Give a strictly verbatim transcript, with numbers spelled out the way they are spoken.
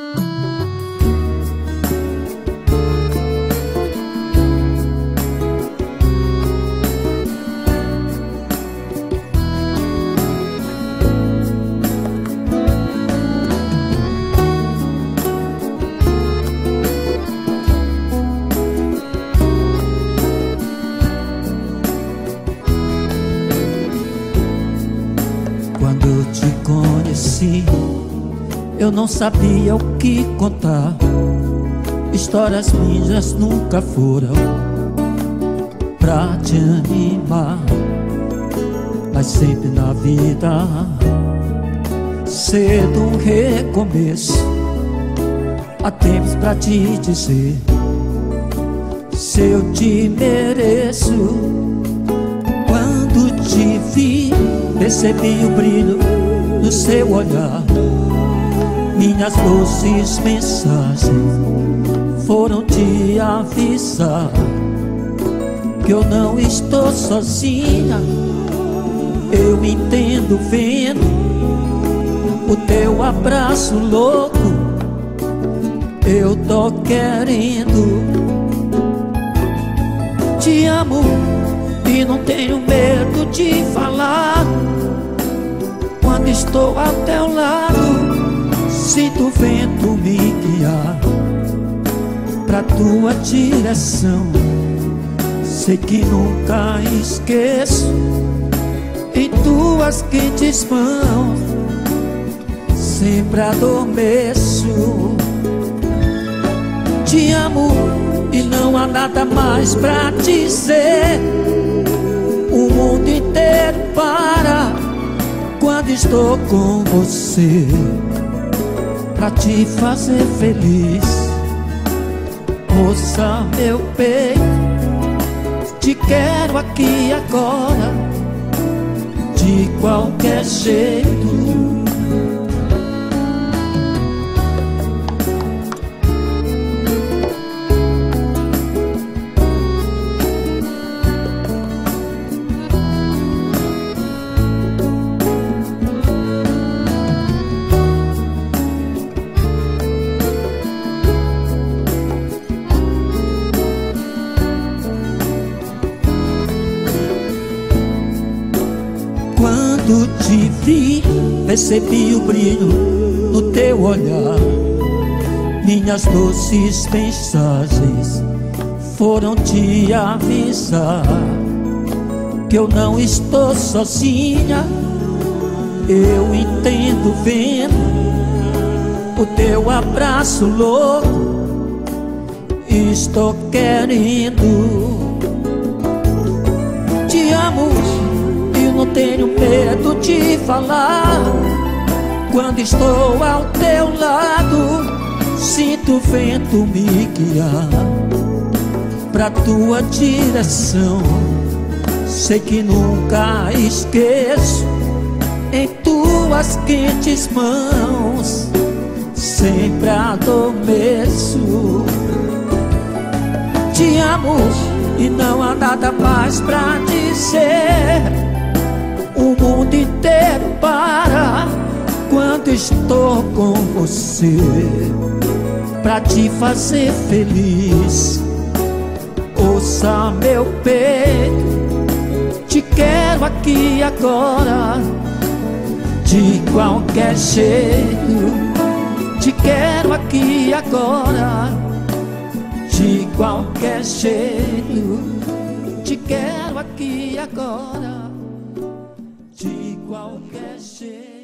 Quando eu te conheci, eu não sabia o que contar. Histórias minhas nunca foram pra te animar, mas sempre na vida cedo um recomeço. Há tempos pra te dizer se eu te mereço. Quando te vi, percebi o brilho no seu olhar. Minhas doces mensagens foram te avisar que eu não estou sozinha. Eu entendo vendo o teu abraço louco. Eu tô querendo. Te amo e não tenho medo de falar. Quando estou ao teu lado, sinto o vento me guiar pra tua direção. Sei que nunca esqueço, em tuas quentes mãos sempre adormeço. Te amo e não há nada mais pra dizer. O mundo inteiro para quando estou com você, pra te fazer feliz. Ouça meu peito, te quero aqui agora, de qualquer jeito. Quando te vi, percebi o brilho no teu olhar. Minhas doces mensagens foram te avisar que eu não estou sozinha. Eu entendo vendo o teu abraço louco. Estou querendo. Te amo, não tenho medo de falar. Quando estou ao teu lado, sinto o vento me guiar pra tua direção. Sei que nunca esqueço, em tuas quentes mãos sempre adormeço. Te amo e não há nada mais pra dizer. O mundo inteiro para quando estou com você, pra te fazer feliz. Ouça meu peito, te quero aqui agora, de qualquer jeito. Te quero aqui agora, de qualquer jeito. Te quero aqui agora, de qualquer jeito.